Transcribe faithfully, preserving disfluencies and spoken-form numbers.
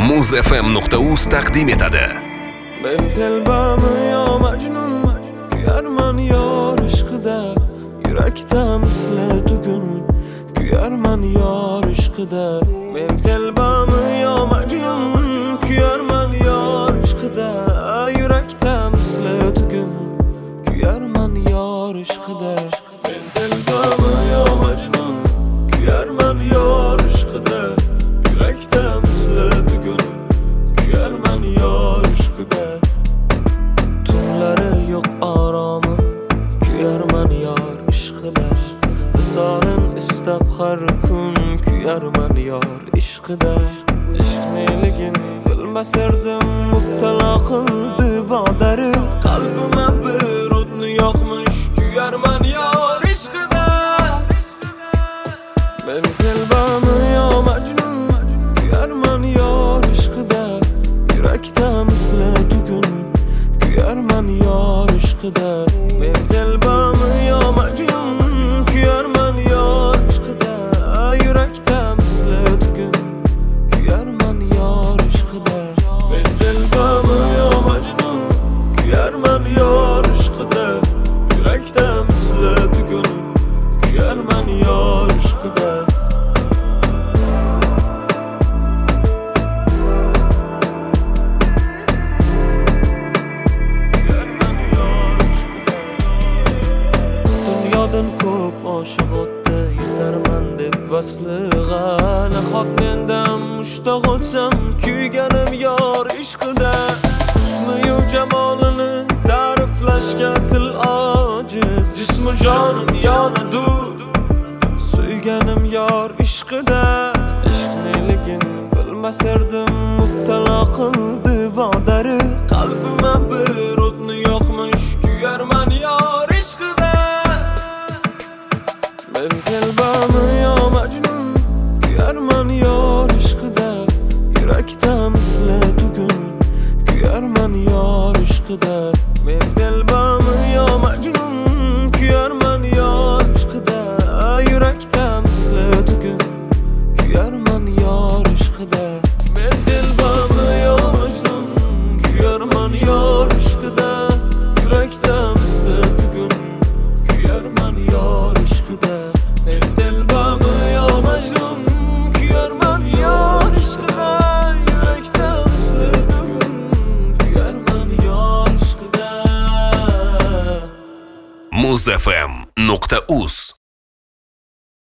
muz f m nuqta uz taqdim etadi. Men telbami yo majnun, kuyarman yor ishqida, yurakda misli tugun, kuyarman yor ishqida. Men telbami yo majnun, kuyarman yor ishqida, yurakda misli tugun, kuyarman yor ishqida. Men telbami yo majnun, kuyarman yor ishqida, yurakda misli tugun, kuyarman yor ishqida. Tunlari yo'q oromim, kuyarman yor ishqida. Visolin istab har kun, kuyarman yor ishqida. Ishq neligin bilmasardim, mubtalo qildi vodari. Qalbima bir o'tni yoqmish, kuyarman yor ishqida. Men telbami yo majnun, kuyarman yor ishqida, yurakda misli tugun, kuyarman yor ishqida. Men telbami yo majnun, kuyarman yor ishqida, yurakda misli tugun, kuyarman yor ishqida. Men telbami yo majnun, kuyarman yor ishqida, yurakda misli tugun, kuyarman yor ishqida. Dunyodan ko'p oshiq o'tdi, yetarman deb vaslig'a. Nahot mendan mushtaq o'tsam, kuyganim yor ishqida. Husni-yu jamolini ta'riflashga til ojiz, jismu jonim yonadi, suyganim yor ishqida. Ishq neligin bilmasardim, mubtalo qildi vodari. Qalbima bir o'tni yoqmish, kuyarman yor ishqida. Men telbami yo majnun, kuyarman yor ishqida, yurakda misli tugun, kuyarman yor ishqida. Men telbami yo majnun, kuyarman yor ishqida, yurakda misli tugun, kuyarman yor ishqida. Men telbami yo majnun, kuyarman yor ishqida, yurakda misli tugun, kuyarman yor ishqida. Men telbami yo majnun, kuyarman yor ishqida, yurakda misli tugun, kuyarman yor ishqida. muz f m nuqta uz